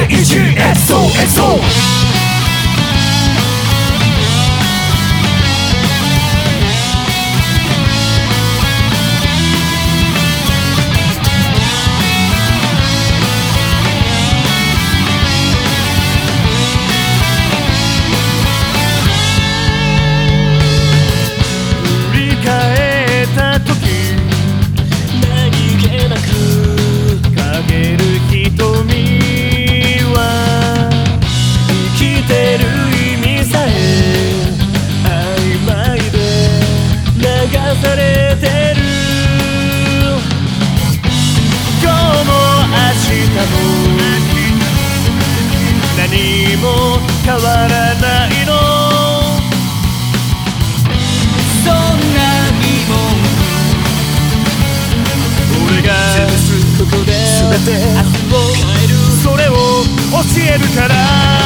AGXOXO何も変わらないのそんな疑問俺がここで全て明日を変えるそれを教えるから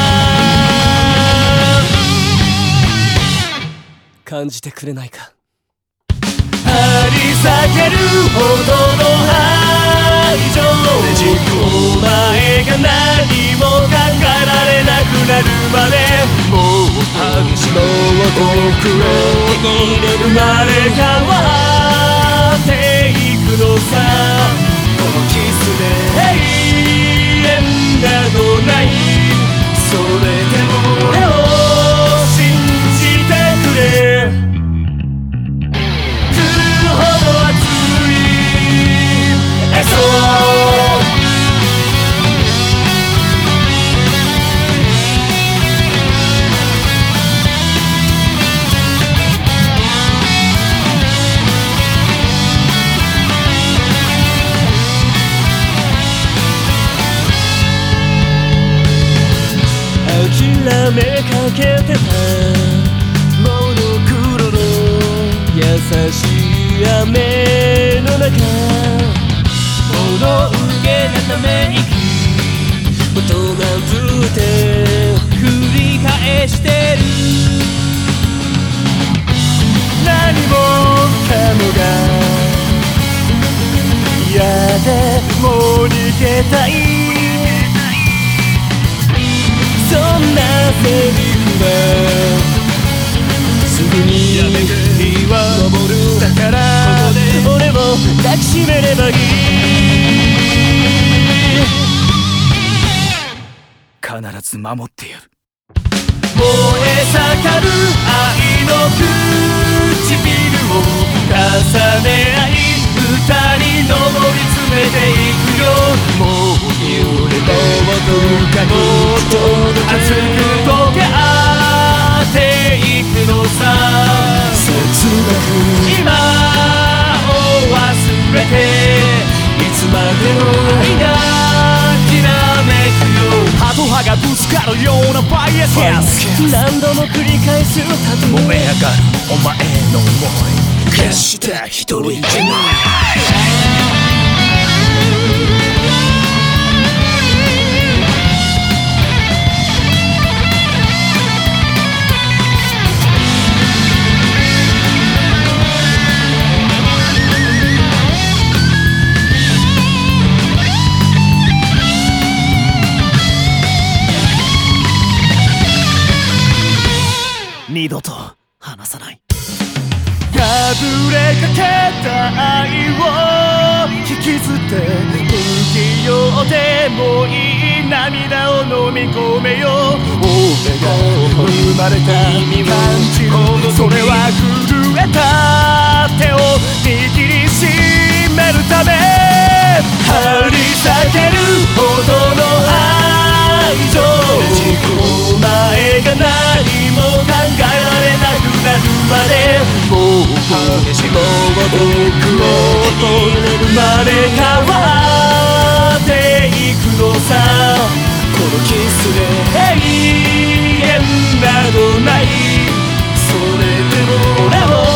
感じてくれないか張り裂けるほどの愛情お前が何も考えられなくなるまでもう話の僕を入れるまで変わっていくのさこのキスで永遠などないそれでも俺を信じてくれ諦めかけてたモノクロの優しい雨の中物憂げなため息音が降って繰り返してる何もかもが嫌でもう逃げたいそんなセリフはすぐに日は昇るだから俺も抱きしめればいい必ず守ってやる燃え盛る愛の唇を重ね合い二人上り詰めていくよもう夢の深く熱く溶け合っていくのさ切なく今を忘れていつまでも愛がきらめくよ歯と歯がぶつかるようなバイアス何度も繰り返すたと燃え上がるお前の想い決して一人じゃない二度と離さない破れかけた愛を引きずって不器用でもいい涙を飲み込めよ俺が生まれた感じをそれは震えた手を握りしめるため張り裂けるほどの愛情お前が何も考えられなくなるまでもう僕を入れるまで変わっていくのさこのキスで永遠などないそれでも俺を